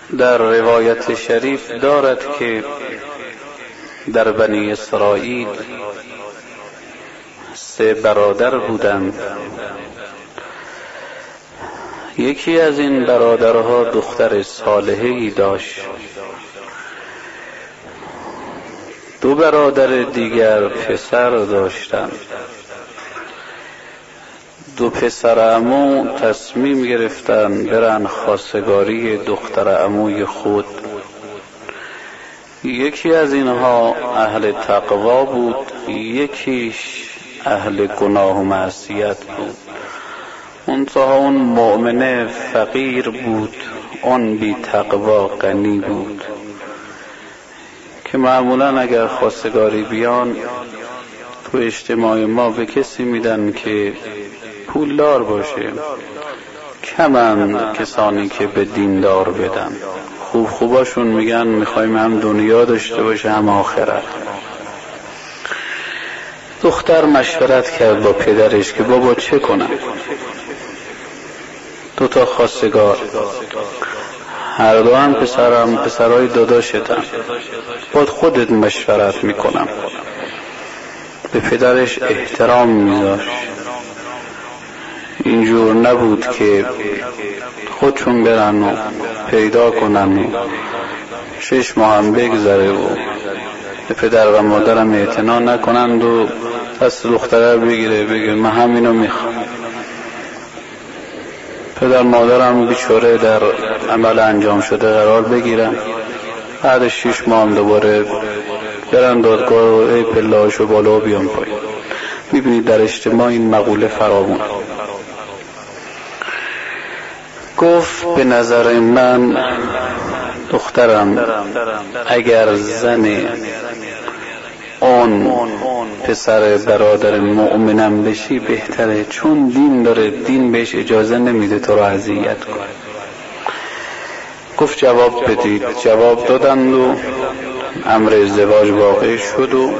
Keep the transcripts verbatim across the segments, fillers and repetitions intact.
در روایت شریف دارد که در بنی اسرائیل سه برادر بودند. یکی از این برادرها دختر صالحه‌ای داشت. دو برادر دیگر پسر داشتند. دو پسر عمو تصمیم گرفتن برن خواستگاری دختر عموی خود. یکی از اینها اهل تقوا بود، یکیش اهل گناه و معصیت بود. منتها اون مؤمنه فقیر بود، اون بی تقوا غنی بود. که معمولا اگر خواستگاری بیان تو اجتماع ما به کسی میدن که پولدار باشه، کمن کسانی که به دیندار بدن. خوب خوباشون میگن میخوایم هم دنیا داشته باشه هم آخرت. دختر مشورت کرد با پدرش که بابا چه کنم؟ دو تا خواستگار، هر دو هم پسرم پسرای داداشتم، باید خودت مشورت میکنم. به پدرش احترام میذاشت. اینجور نبود که خودشون برن و پیدا کنن و شش ماه هم بگذره و به پدر و مادرم اعتنا نکنند و دست دختره بگیره بگه من همینو میخوام. پدر مادرم بیچاره در عمل انجام شده قرار بگیرن، بعد شش ماه هم دوباره برن دادگاه و ای پلهاشو بالا و بیان پایین. میبینید در اجتماع این مقوله فراوان. گفت به نظر من دخترم اگر زن اون پسر برادر مؤمنم بشی بهتره، چون دین داره، دین بهش اجازه نمیده تو رو اذیت کن. گفت جواب بدید. جواب دادند و امر ازدواج واقع شد و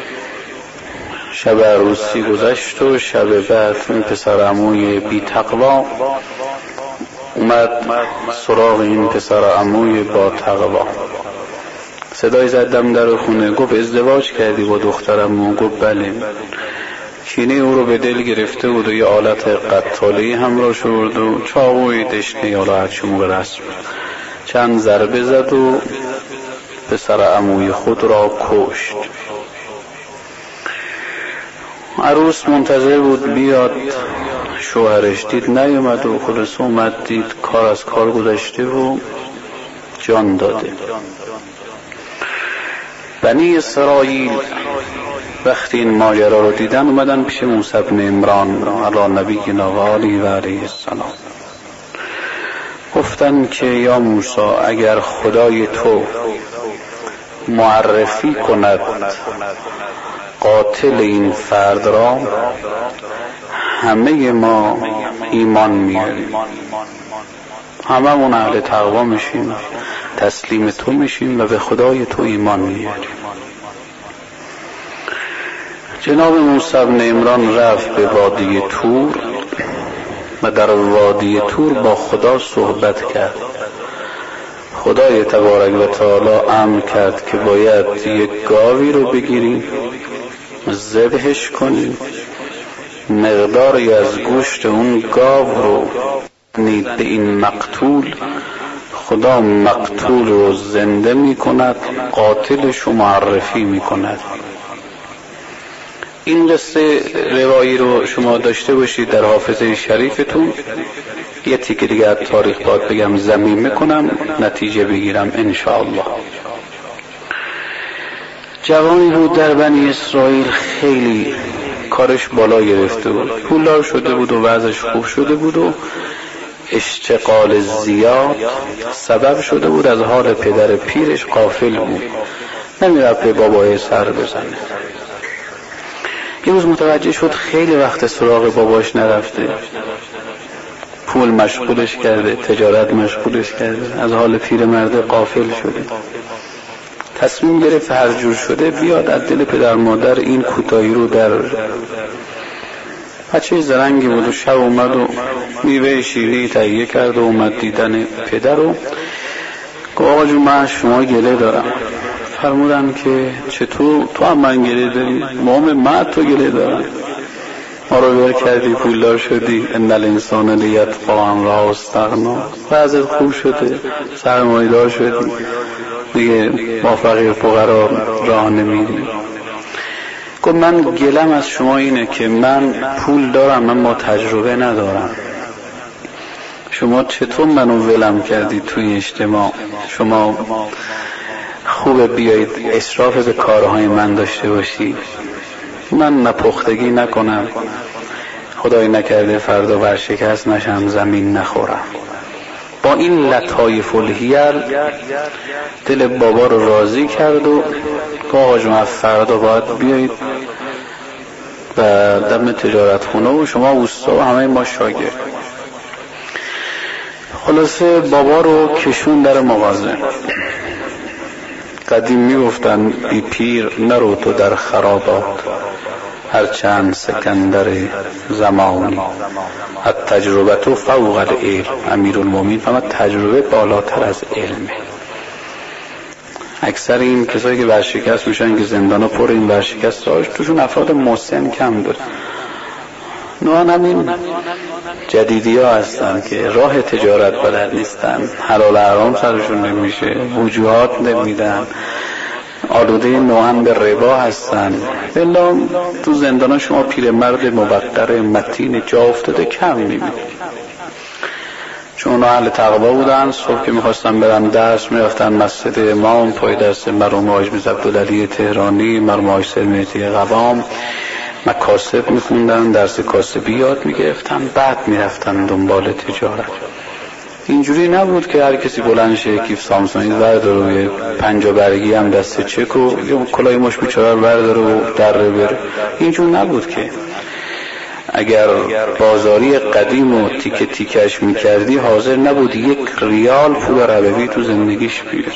شب عروسی گذشت و شب بعد این پسر عموی بی تقوا اومد سراغ این پسر عموی با تقوا. صدای زدم در خونه. گفت ازدواج کردی با دخترم؟ گفت بله. کینه او رو به دل گرفته بود و یه آلت قتالی همراه شد و چاقوی دشنه یا راحت شمو رسم چند ضربه زد و پسر عموی خود را کشت. عروس منتظر بود بیاد، شوهرش دید نیومد و خلاص اومد دید کار از کار گذشته و جان داده. بنی اسرائیل وقتی این ماجرا رو دیدن اومدن پیش موسی بن عمران علی نبینا و آله و علیه السلام. گفتن که یا موسی اگر خدای تو معرفی کند قاتل این فرد را، همه ما ایمان میاریم، همه من اهل تقوا میشیم، تسلیم تو میشیم و به خدای تو ایمان میاریم. جناب موسی بن عمران رفت به وادی طور و در وادی طور با خدا صحبت کرد. خدای تبارک و تعالی امر کرد که باید یک گاوی رو بگیریم، ذبحش کنیم، مقداری از گوشت اون گاو رو نید به این مقتول. خدا مقتول رو زنده می کند، قاتلش رو معرفی می کند. این قصه روایی رو شما داشته باشید در حافظه شریفتون. یه تیکه دیگه از تاریخ باید بگم ضمیمه کنم نتیجه بگیرم انشاءالله. جوانی بود در بنی اسرائیل، خیلی کارش بالا گرفته بود، پولدار شده بود و وضعش خوب شده بود و اشتغال زیاد سبب شده بود از حال پدر پیرش غافل بود، نمیرفت به بابای سر بزنه. یه روز متوجه شد خیلی وقت سراغ باباش نرفته، پول مشغولش کرده، تجارت مشغولش کرده، از حال پیرمرد غافل شده. تصمیم گرفت هر جور شده بیاد از دل پدر مادر این کوتاهی رو در. بچه زرنگی بود و شب اومد و میوه شیری تهیه کرد و اومد دیدن پدر و آقا جون من شما گله دارم. فرمودن که چطور تو هم من گله داری؟ مام من تو گله دارم. ما رو ور کردی پولدار شدی. ان الانسان لیطغی ان رآه استغنی. وضعت خوب شده سرمایه‌دار شدی دیگه با فقیر فقرا راه نمیری. گفت من گلم از شما اینه که من پول دارم من ما تجربه ندارم. شما چطور منو ولم کردید توی اجتماع؟ شما خوبه بیایید اسراف به کارهای من داشته باشی، من نپختگی نکنم، خدای نکرده فردا ورشکست نشم زمین نخورم. با این لطایف الحیل دل بابا رو راضی کرد و با آقا جون فردا باید بیایید و دم تجارت خونه و شما اوستا و همه ما شاگرد. خلاصه بابا رو کشون در مغازه. قدیم میگفتن ای پیر نرو تو در خرابات، هرچند سکندر زمانی التجربه فوق العلم. امیرالمومنین فرمود تجربه بالاتر از علمه. اکثر این کسایی که ورشکست میشن که زندانا پر این ورشکست هاش توشون افراد مسن کم داره. نوان همین جدیدی ها هستن که راه تجارت بلد نیستن، حلال حرام سرشون نمیشه، وجوهات نمیدن، آلوده نوعن به ربا هستن. بلا تو زندان شما پیرمرد موقر متین جا افتاده کم میبینید، چون اهل تقوا بودن. صبح که میخواستن برن درس میرفتن مسجد امام پای درس مرحوم حاج میرزا عبدالعلی تهرانی، مرحوم حاج سرمتی قوام مکاسب میخوندن، درس کاسبی یاد میگرفتن، بعد میرفتن دنبال تجارت. اینجوری نبود که هر کسی بلند شه کیف سامسونگ برداره و پنجا برگی هم دست چک و کلاه مش بیچاره رو برداره و دره بره. اینجور نبود که. اگر بازاری قدیم و تیکه تیکش میکردی حاضر نبود یک ریال پول ربوی تو زندگیش بیاره.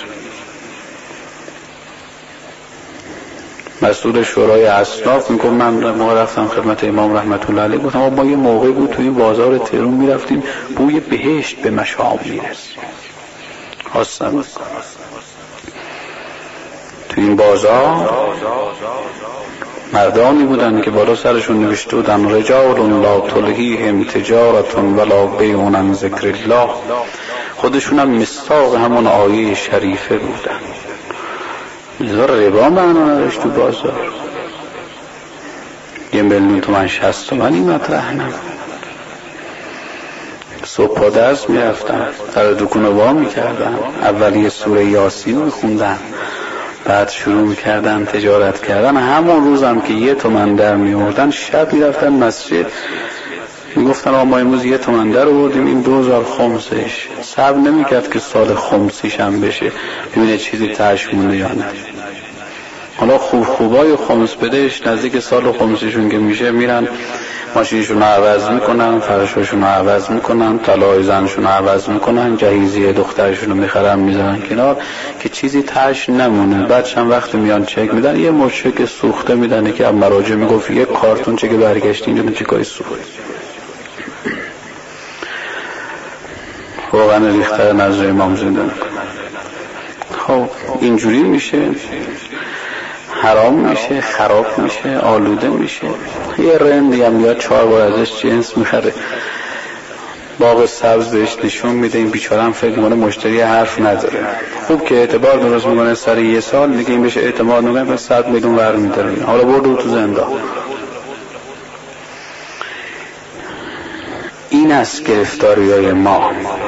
مسئول شورای اصناف میگم من موقع رفتم خدمت امام رحمت الله علیه گفتم ما یه موقع بود توی بازار تهران میرفتیم بوی بهشت به مشام میرسید. خواستم توی این بازار مردانی بودن که بالا سرشون نوشته بودن رجال لا تلهیهم تجارت ولا بیع عن ذکر الله. خودشون هم مصداق همون آیه شریفه بودن. میزار ربا معنا نداشت تو بازار. یه میلیون تومن شصت تومنی مطرح نبود. صبح پا درس میرفتن، در دکون وا میکردن، اول یه سوره یاسین میخوندن، بعد شروع میکردن تجارت کردن. همون روز هم که یه تومن در میوردن شب میرفتن مسجد میگفتن آقا ما امروز یه تومن در آوردیم این دو هزار خمسش. صبر نمیکرد که سال خمسیش هم بشه ببینه چیزی تهش مونده یا نه. حالا خوب خوبای خمس بدهش نزدیک سال خمسیشون که میشه میرن ماشینشون رو عوض میکنن، فرشاشون رو عوض میکنن، طلای زنشون رو عوض میکنن، جهیزیه دخترشون رو میخرن میذارن کنار که چیزی تهش نمونه. بعد چند وقت میان چک میدن یه مچک سوخته میدن که از مراجع میگفت یک کارتون چک برگشتی اینجا چکای سوخته. واقعا ریختر نظر امام زنده میکنه. خب اینجوری میشه حرام میشه، خراب میشه، آلوده میشه. یه رندی هم یا چهار بار ازش جنس میخره، باغ سبز بهش نشون میده، این بیچاره هم فکر میکنه مشتری حرف نداره. خوب که اعتبار درست میکنه سر یه سال دیگه این بهش اعتماد میکنه به صد میلیون ور میداره. حالا برده تو زندان. این است گرفتاری های ما.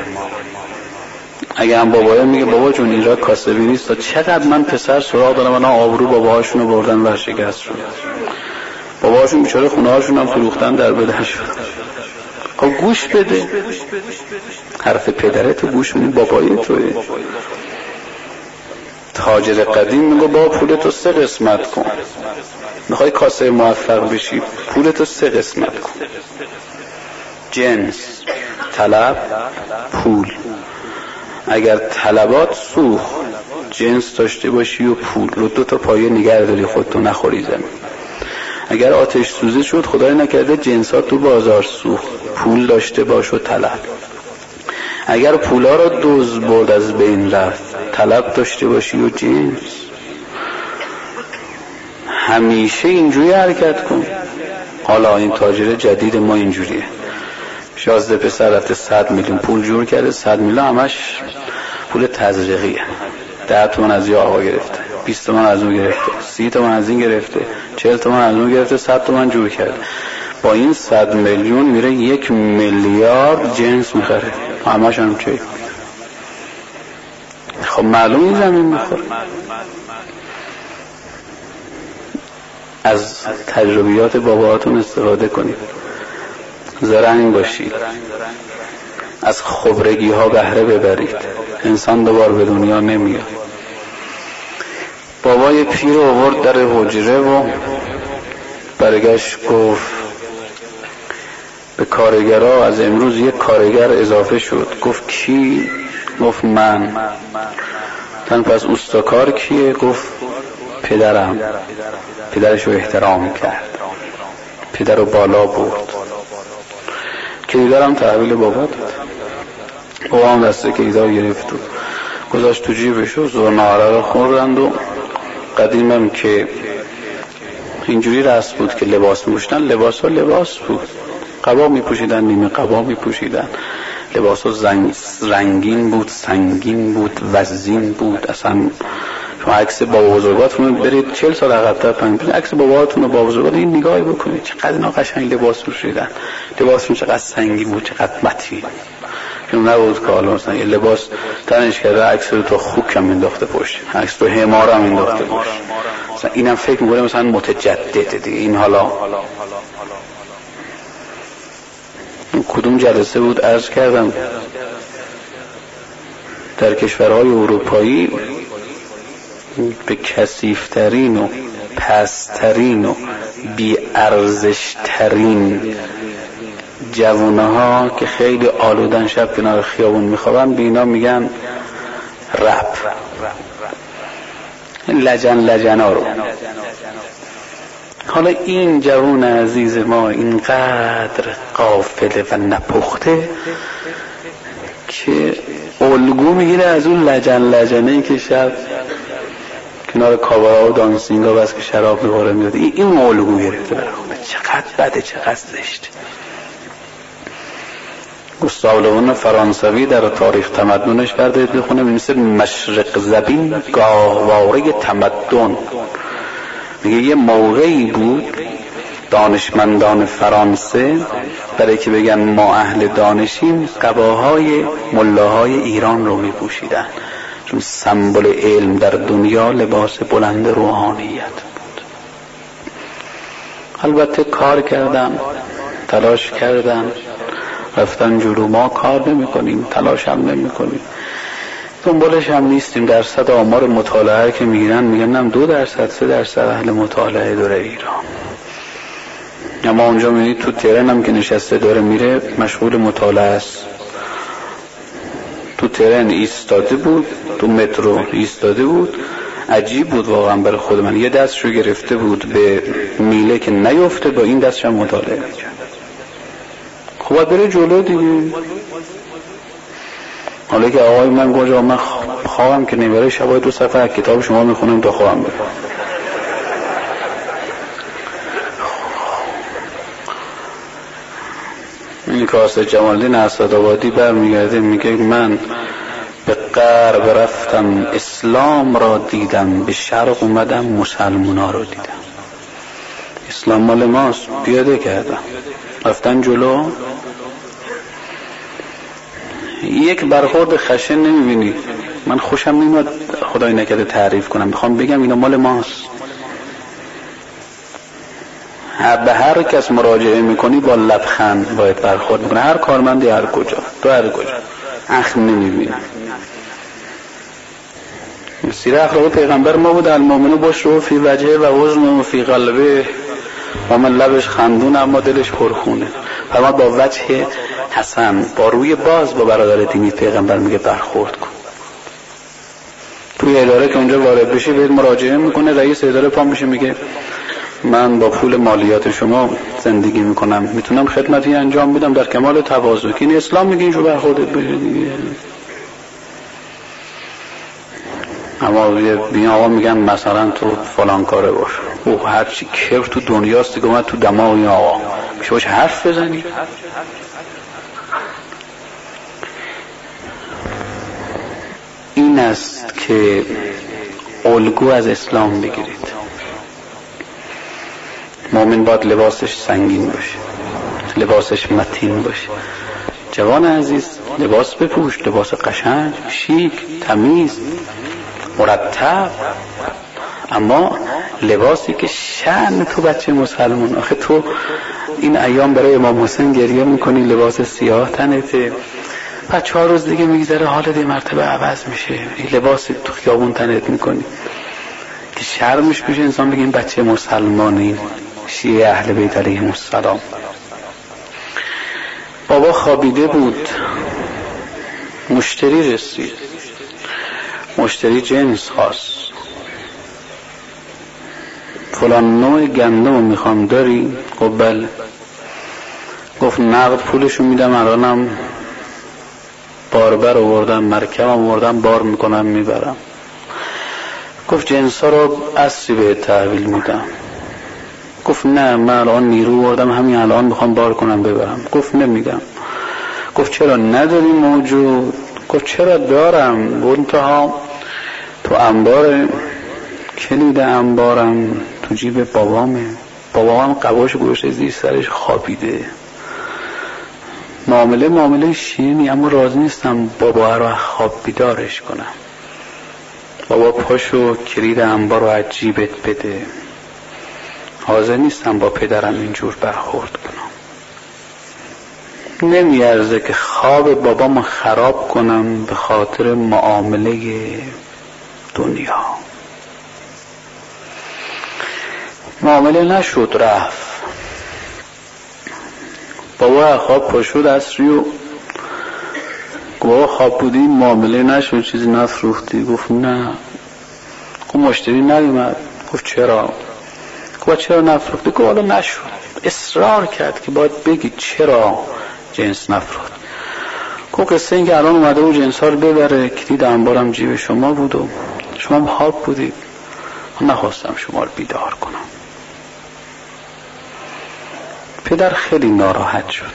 اگه هم بابایه میگه بابا جون اینجا کاسبی نیست، تا چقدر من پسر سراغ دارم انا آبرو باباهاشون رو بردن ورشکست شد. باباهاشون بیچاره خونه هاشون هم فروختن در بده شد. خب گوش بده، حرف پدرت رو گوش بده، بابایی توه. تاجر قدیم میگه بابا پولتو سه قسمت کن، میخوای کاسه موفق بشی پولتو سه قسمت کن: جنس، طلب، پول. اگر طلبات سوخ جنس داشته باشی و پول رو دو تا پایه نگه داری خودتو نخوری زمین. اگر آتش سوزی شد خدای نکرده جنسات تو بازار سوخ، پول داشته باش و طلب. اگر پولا رو دزد برد از بین رفت، طلب داشته باشی و جنس. همیشه اینجوری حرکت کن. حالا این تاجر جدید ما اینجوریه، شازده پسر رفته صد میلیون پول جور کرده، صد میلیون همش پول تزریقیه. ده تومن از یه آقا گرفته، بیست تومن از اون گرفته، سی تومن از این گرفته، چهل تومن از اون گرفته، صد تومن جور کرده. با این صد میلیون میره یک میلیارد جنس میخره، همش هم چه؟ خب معلوم این زمین میخوره. از تجربیات باباهاتون استفاده کنید، زرنگ باشید، از خبرگی ها بهره ببرید. انسان دوبار به دنیا نمیاد. بابای پیر آورد در حجره و برگشت گفت به کارگرها از امروز یک کارگر اضافه شد. گفت کی؟ گفت من. تن پس اوستاکار کیه؟ گفت پدرم. پدرش رو احترام کرد، پدر رو بالا برد. کلیدارم تحویل بابا داد. بابا هم دسته کلیدار گرفت و گذاشت تو جیبش و زور نهاره رو خوردند. و قدیمم که اینجوری رسم بود که لباس می‌پوشیدن، لباس ها لباس بود، قبا می‌پوشیدن، نیمه قبا می‌پوشیدن، لباس ها زنگ رنگین بود، سنگین بود، وزین بود. اصلا شما عکس بابا بزرگاتون برید چهل سال عقب‌تر پنج عکس باباهاتون و بابا بزرگات این نگاهی بکنید، چقدر اینا قشنگ لباس پوشیدن، لباسشون چقدر سنگین بود، چقدر متین. چون نبود که حالا مثلا یه لباس تنش کرده عکس رو تو خوک هم انداخته پشت، عکس تو حمار هم انداخته پشت. مثلا اینم فکر می‌کنه مثلا متجدده دیگه. این حالا کدوم جلسه بود عرض کردم در کشورهای اروپایی به کثیف‌ترین و پست‌ترین و بی‌ارزش‌ترین جوونه ها که خیلی آلودن شب کنار خیابون میخوابن، به اینا میگن رپ. لجن لجن ها رو. حالا این جوان عزیز ما اینقدر غافل و نپخته که الگو میگیره از اون لجن لجنه ای که شب کنار کاورا و دانسینگ ها بس که شراب میخوره میاد. این الگو گرفته برای خونه. چقدر بده، چقدر زشته. گوستاو لوون فرانسوی در تاریخ تمدنش کرده بخونه می‌نویسه مشرق زبین گاهواره تمدن. میگه یه موقعی بود دانشمندان فرانسه برای که بگن ما اهل دانشیم قباهای ملاهای ایران رو میپوشیدن، چون سمبل علم در دنیا لباس بلند روحانیت بود. البته کار کردن، تلاش کردن، رفتن جلو. ما کار نمی کنیم، تلاش هم نمی کنیم، دنبالش هم نیستیم. درصد آمار مطالعه که میگیرن میگن هم دو درصد سه درصد اهل مطالعه داره ایران. اما اونجا میبینید تو تهران هم که نشسته داره میره مشغول مطالعه است. تو تهران ایستاده بود، تو مترو ایستاده بود. عجیب بود واقعا برای خود من. یه دستشو گرفته بود به میله که نیفته، با این دستش هم مطالعه میکرد. خب باید بره جلو دیگه. حالا که آقای من گوجه من خواهم که نمیره شبای دو صفحه کتاب شما میخونم تا خواهم بره. این کاسه جمالدین اسدآبادی برمیگرده میگه من به غرب رفتم اسلام را دیدم، به شرق اومدم مسلمونا رو دیدم. اسلام مال ماست، پیاده کردم، رفتن جلو. یک برخورد خشن نمیبینی. من خوشم نمیاد خدای نکرده تعریف کنم، میخوام بگم اینا مال ماست. به هر کس مراجعه میکنی با لبخند باید برخورد میکنه، هر کارمندی هر کجا، تو هر کجا اخم نمیبینی. سیره اخلاق پیغمبر ما بود المؤمن بشر فی وجهه و حزن فی قلبه. مومن لبش خندون اما دلش پرخونه. فرما با وجه حسن، با روی باز با برادر دینی پیغمبر میگه برخورد کن. توی اداره که اونجا وارد بشی بهت مراجعه میکنه، رئیس اداره پا میشه میگه من با پول مالیات شما زندگی میکنم، میتونم خدمتی انجام بدم در کمال تواضع. که این اسلام میگه اینجور برخورد بشه دیگه. اما بین آقا میگن مثلا تو فلان کاره باش، او هرچی کبر تو دنیاست دیگه اومد تو دماغ این آقا میشه باش حرف بزنی. این است که الگو از اسلام بگیرید. مؤمن باید لباسش سنگین باشه، لباسش متین باشه. جوان عزیز لباس بپوش، لباس قشنگ، شیک، تمیز، مرتب، اما لباسی که شأن تو بچه مسلمان. آخه تو این ایام برای امام حسین گریه میکنی، لباس سیاه تنته، بعد چهار روز دیگه میگذره حالت مرتبه عوض میشه، این لباس تو خیابون تنت میکنی که شرمش بشه انسان بگه این بچه مسلمانه، این شیعه اهل بیت علیهم السلام. بابا خوابیده بود، مشتری رسید، مشتری جنس خواست، فلان نوع گندم میخوام داری؟ گفت بله. گفت نقد پولشو میدم، الانم باربر آوردم، مرکبم آوردم، بار میکنم میبرم. گفت جنس ها رو اصلی به تحویل میدم. گفت نه من الان نیرو آوردم، همین الان میخوام بار کنم ببرم. گفت نمیدم. گفت چرا نداری موجود؟ گفت چرا دارم، منتها تو انبار، کلید انبارم تو جیب بابامه، بابام قباش گوشت زیر سرش خوابیده. معامله معامله شیرینی، اما راضی نیستم بابا رو خواب بیدارش کنم. بابا پاشو کلید انبار رو از جیبت بده، حاضر نیستم با پدرم اینجور برخورد کنم. نمیارزه که خواب بابامو خراب کنم به خاطر معامله دنیا. معامله نشد، رفت. بابا خواب پاشد عصری و بابا خواب بودی، معامله نشد، چیزی نفروختی؟ گفت نه. گفت مشتری نیومد؟ گفت چرا؟ گفت چرا نفروختی؟ گفت حالا نشد. اصرار کرد که باید بگی چرا جنس نفروخت. گفت قصه این که الان اومده و جنس ها رو ببره، کلید انبارم جیب شما بود و شما هم خواب بودید، من نخواستم شما رو بیدار کنم. پدر خیلی ناراحت شد.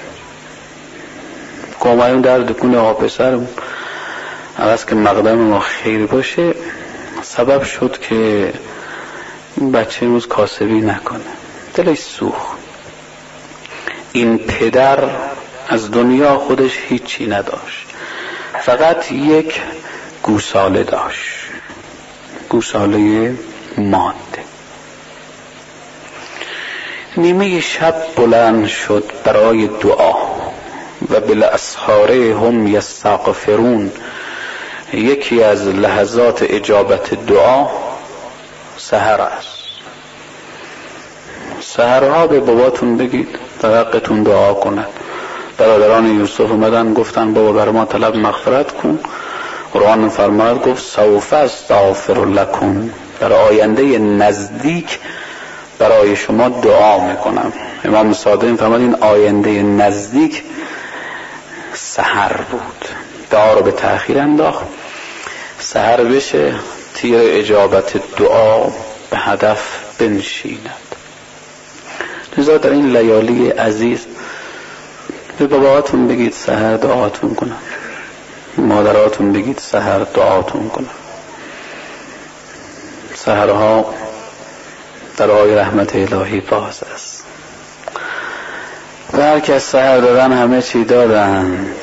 گمایون در دکون آقا پسرم عوض که مقدم ما خیر باشه، سبب شد که این بچه امروز کاسبی نکنه. دلش سوخت. این پدر از دنیا خودش هیچی نداشت، فقط یک گوساله داشت، گوساله ماده. نیمه شب بلند شد برای دعا و بالاسحار هم یستغفرون. یکی از لحظات اجابت دعا سحر است. سحرها به باباتون بگید در حقتون دعا کند. برادران یوسف اومدن گفتن بابا برای ما طلب مغفرت کن. قرآن فرماید گفت سوف استغفر لکم، در آینده نزدیک برای شما دعا میکنم. امام صادق فرمود این آینده نزدیک سحر بود. دعا رو به تأخیر انداخت، سحر بشه تیر اجابت دعا به هدف بنشیند. لذا در این لیالی عزیز به باباتون بگید سحر دعاتون کنن، مادراتون بگید سحر دعاتون کنن. سحرها در آی رحمت الهی باز است و هر کس سحر دادن همه چی دادند.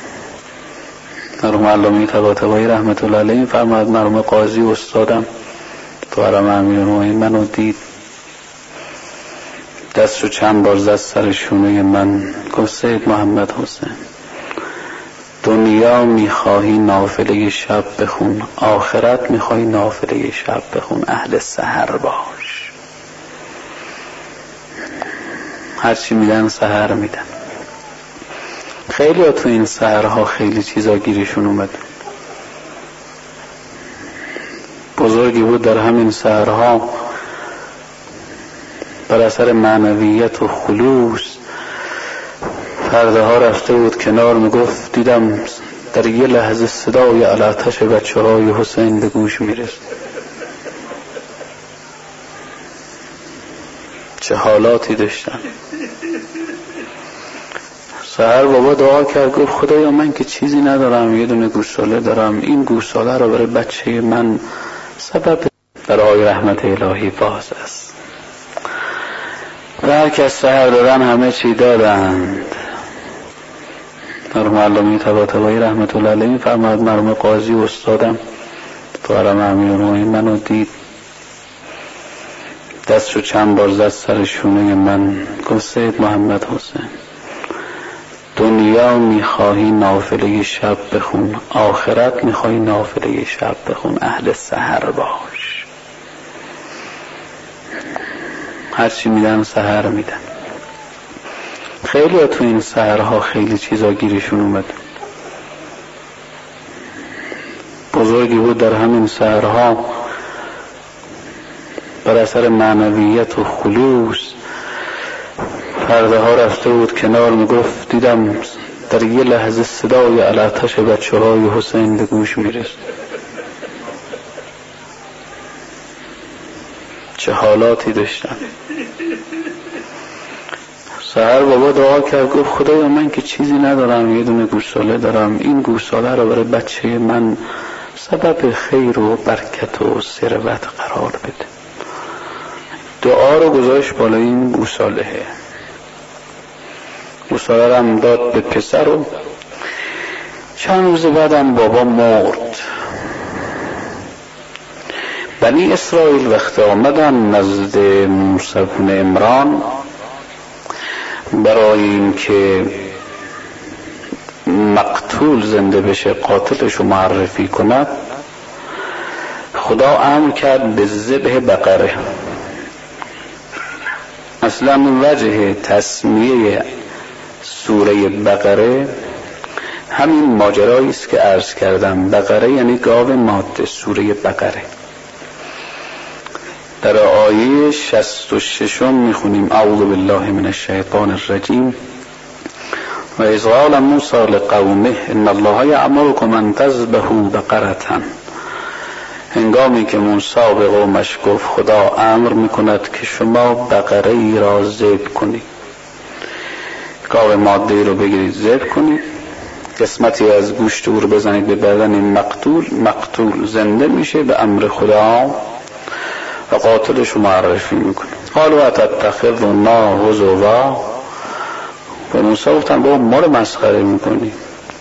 مرحوم علامه طباطبایی رحمت الله علیه فرمود مرحوم قاضی استادم تو حرم امیرالمومنین منو دید، دستشو چند بار زد سر شونه من، گفت سید محمد حسین دنیا میخواهی نافله شب بخون، آخرت میخواهی نافله شب بخون، اهل سحر باش. هرچی میدن سحر میدن. خیلی ها تو این سحرها خیلی چیزا گیرشون اومد. بزرگی بود در همین سحرها بر اثر معنویت و خلوص پرده ها رفته بود کنار، میگفت دیدم در یه لحظه صدای علاتش بچه های حسین به گوش میرسه. چه حالاتی داشتن. سحر بابا دعا کرد، گفت خدایا من که چیزی ندارم، یه دونه گوساله دارم، این گوساله رو برای بچه من سبب برای رحمت الهی باز است. و هر کس سحر دارن همه چی دادند. مرحوم علامه طباطبایی رحمت الله علیه فرمود مرحوم قاضی استادم تو حرم امیرالمومنین منو دید، دستشو چند بار زد سر شونه من، گفت سید محمد حسین دنیا میخواهی نافله شب بخون، آخرت میخواهی نافله شب بخون، اهل سحر باش. هرچی میدن سحر میدن. خیلی ها تو این سحرها خیلی چیزا گیرشون اومد. بزرگی بود در همین سحرها بر اثر معنویت و خلوص پرده ها رفته بود کنار، میگفت دیدم در یه لحظه صدای علاتش بچه های حسین به گوش میرسه. چه حالاتی داشتن. سحر بابا دعا کرد، گفت خدایا من که چیزی ندارم، یه دونه گوساله دارم، این گوساله رو برای بچه من سبب خیر و برکت و ثروت قرار بده. دعا رو گذاشت بالای این گوساله. گوساله رو هم داد به پسر و چند روز بعدم بابا مرد. بنی اسرائیل وقت آمدن نزد موسی بن عمران برای این که مقتول زنده بشه، قاتلش رو معرفی کند، خدا امر کرد به ذبح بقره. اصلا وجه تسمیه سوره بقره همین ماجرایی است که عرض کردم. بقره یعنی گاو ماده، سوره بقره. در آیه شصت و شش میخونیم اعوذ بالله من الشیطان الرجیم و اذ قال موسی لقومه ان الله یأمرکم ان تذبحوا بقرة. هنگامی که موسی به قومش گفت خدا امر میکند که شما بقره ای را ذبح کنید، گاو ماده رو بگیرید ذبح کنید، قسمتی از گوشت او رو بزنید به بدن مقتول، مقتول زنده میشه به امر خدا و قاتلش رو معرفی میکنه. قالوا اتتخذنا هزوا. و موسی گفتن بابا ما رو مسخره میکنی؟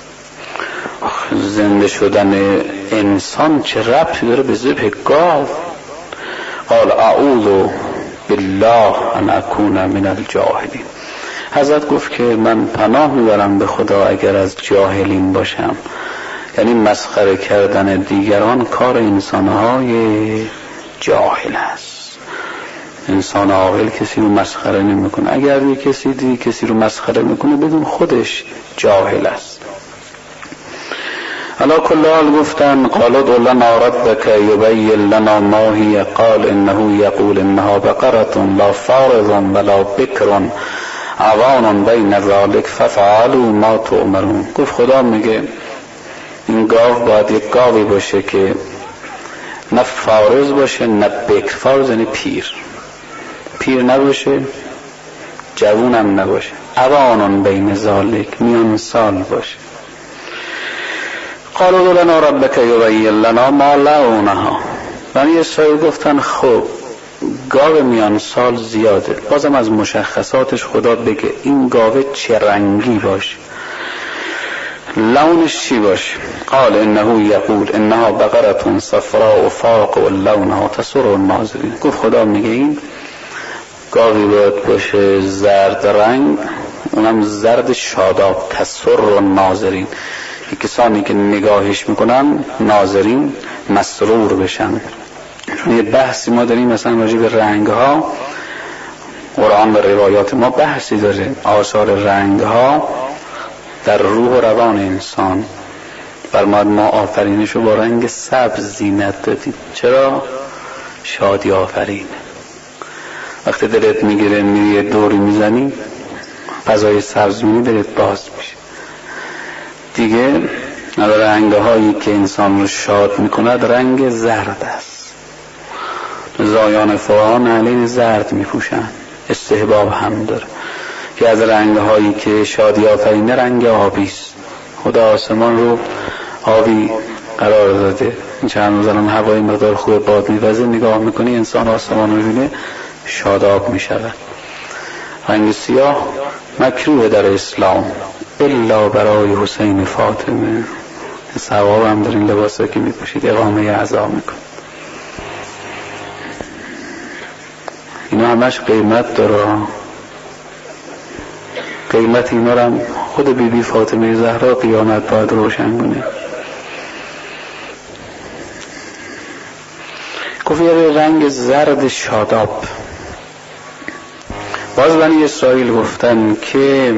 زنده شدن انسان چه ربطی داره به ذبح گاو؟ قال اعوذ بالله ان اکون من الجاهلین. حضرت گفت که من پناه میبرم به خدا اگر از جاهلین باشم. یعنی مسخره کردن دیگران کار انسانهای جاهل است. انسان عاقل کسی رو مسخره نمیکنه. اگر یک کسی دی کسی رو مسخره میکنه بدون خودش جاهل است. علا کل حال گفتن قالوا ادع لنا ربک یبین لنا ما هی قال انه یقول انها بقرة لا فارض ولا بکر عوان بین ذلک ففعلوا ما تؤمرون. گفت خدا میگه این گاو باید یک گاوی باشه که نه فارض باشه نه بکر. فارض یعنی پیر، پیر نباشه جوونم نباشه، عوان بین ذلک میان سال باشه. قالوا ادع لنا ربک یبین لنا ما لونها. بنی اسرائیل گفتن خب گاو میان سال زیاده، بازم از مشخصاتش خدا بگه این گاو چه رنگی باشه، لونش چی باشه. قال انه یقول انها بقرة صفراء فاقع لونها تسر الناظرین. گفت خدا میگه این گاوی باید باشه زرد رنگ، اونم زرد شاداب، تسر الناظرین، کسانی که نگاهش میکنن ناظرین مسرور بشن. چون یه بحثی ما داریم مثلا راجع به رنگ ها، قرآن و روایات ما بحثی داره، آثار رنگ ها در روح و روان انسان. فرمود ما آفرینش رو با رنگ سبز زینت دادیم. چرا؟ شادی آفرین. وقتی دلت میگیره میری دوری میزنی فضای سرزمینی دلت باز میشه دیگه. رنگ هایی که انسان رو شاد میکند رنگ زرد است. زایان فقها نعلین زرد میپوشن، استحباب هم داره که از رنگ هایی که شادی آفرینه رنگ آبی است. خدا آسمان رو آبی قرار داده. این چند روز الان هوای مقدار خوب باد میوزه، نگاه میکنی انسان آسمان رو ببینه شاداب میشود. رنگ سیاه مکروه در اسلام الا برای حسین فاطمه. ثواب هم در این لباسا که میپوشید اقامه عزا میکن. اینا همش قیمت داره. قیمت اینا رو هم خود بی بی فاطمه زهرا قیامت باید روشن کنه. گفت یه رنگ زرد شاداب. باز بنی اسرائیل گفتن که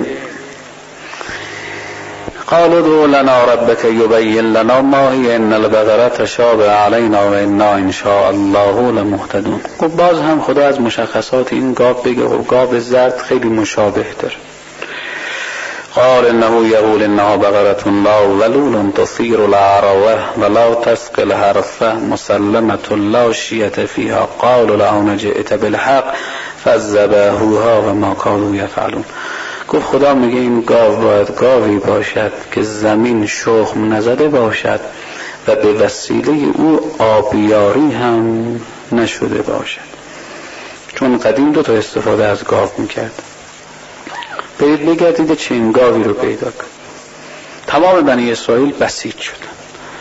قالوا ادع لنا ربك يبين لنا ما هي ان البقره تشابه علينا وانا ان شاء الله لمهتدون. خب باز هم خدا از مشخصات این گاو بگه و گاو زرد خیلی مشابه داره. قال انه يقول انها بقره لا ذلول تثير العروه ولا تسقي الحرث مسلمه لا شية فيها قالوا لئن جئت بالحق فذبحوها وما كانوا يفعلون. گفت خدا میگه این گاو باید گاوی باشد که زمین شخم نزده باشد و به وسیله او آبیاری هم نشده باشد. چون قدیم دو تا استفاده از گاو میکرد. برید بگردید چنین گاوی رو پیدا کن. تمام بنی اسرائیل بسیج شدن.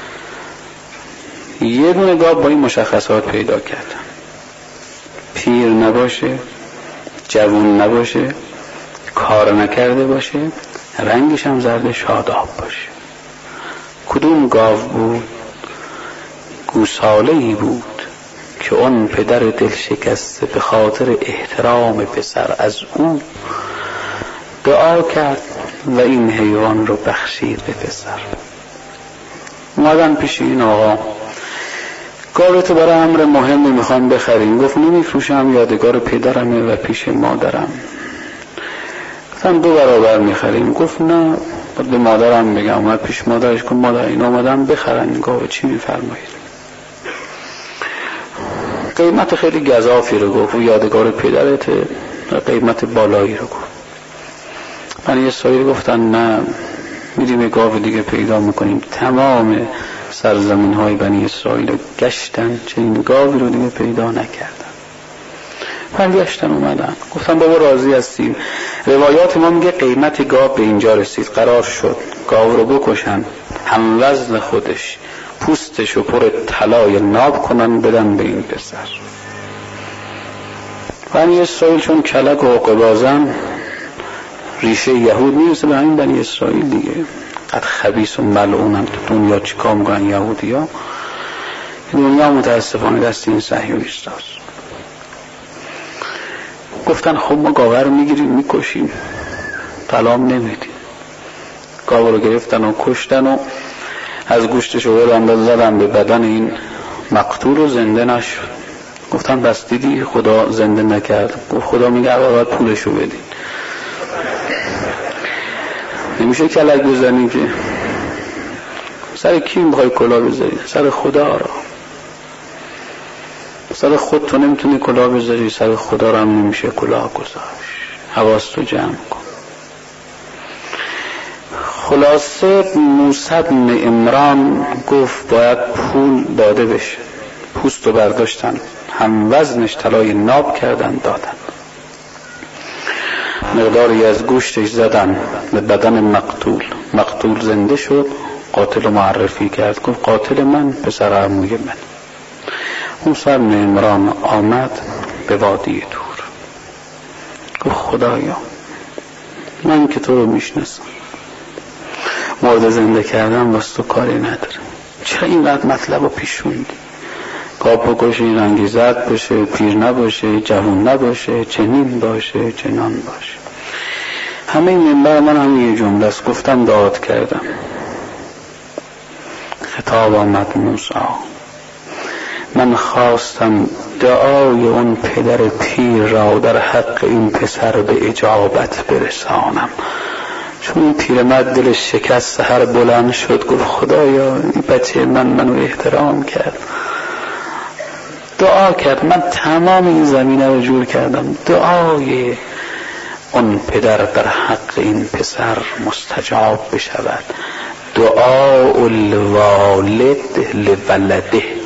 یه دونه گاو با این مشخصات پیدا کردن. پیر نباشه، جوان نباشه، کار نکرده باشه، رنگش هم زرد شاداب باشه. کدوم گاو بود؟ گوساله‌ای بود که اون پدر دل شکسته به خاطر احترام پسر از او دعا کرد و این حیوان رو بخشید به پسر. اومدن پیش این آقا، گاوتو برای امر مهمی میخوان بخریم. گفت نمیفروشم، یادگار پدرمه و پیش مادرم. گفتم دو برابر میخریم. گفت نه، به مادرم بگم. اومد پیش مادرش گفت مادر این آمدن بخرن گاو، چی میفرمایید؟ قیمت خیلی گزافی رو گفت و یادگار پدرته و قیمت بالایی رو گفت. بنی اسرائیل گفتن نه، میریم یه گاو دیگه پیدا میکنیم. تمام سرزمین های بنی اسرائیل گشتن، چنین گاوی رو دیگه پیدا نکردن. برگشتن اومدن گفتن بابا راضی هستیم. روایات ما میگه قیمت گاو به اینجا رسید. قرار شد گاو رو بکشن، هم وزن خودش پوستش رو پر طلای ناب کنن بدن به این پسر. بنی اسرائیل چون کلک و عقبازن، ریشه یهود میرسه به همین بنی اسرائیل دیگه. قد خبیث و ملعونن. تو دنیا چیکار میکنن یهودی ها؟ دنیا متاسفانه دست این صهیونیست هست. گفتن خب ما گاوه رو میگیریم میکشیم، طلام نمیدیم. گاوه رو گرفتن و کشتن و از گوشتش رو بردن زدن به بدن این مقتول و زنده نشد. گفتن بس دیدی خدا زنده نکرد. گفت خدا میگه باید پولش رو بدین. نمیشه کلک بزنی که. سر کی میخوای کلاه بذاری؟ سر خدا را. سر خود تو نمیتونی کلاه بذاری، سر خدا را هم نمیشه کلاه گذاشت. حواستو جمع کن. خلاصه موسی بن عمران گفت باید پول داده بشه. پوستو برداشتن، هم وزنش طلای ناب کردن دادن. مقداری از گوشتش زدن به بدن مقتول. مقتول زنده شد. قاتل معرفی کرد. گفت قاتل من پسر عموی من. موسی بن عمران آمد به وادی طور. گفت خدایا من که تو رو میشناسم، مرد زنده کردم واسه تو کاری نداره. چرا اینقدر مطلب رو پیشوندی؟ گاو بکشی، رنگی زرد باشه، پیر نباشه، جوان نباشه، چنین باشه، چنان باشه. همه این منبر من همین یه جمله است. گفتم دعات کردم. خطاب آمد موسی من خواستم دعای اون پدر پیر را در حق این پسر به اجابت برسانم. چون این پیرمرد دلش شکست، سحر بلند شد گفت خدایا این بچه من منو احترام کرد، دعا کرد، من تمام این زمینه رو جور کردم، دعای اون پدر در حق این پسر مستجاب بشود. دعا الوالد لولده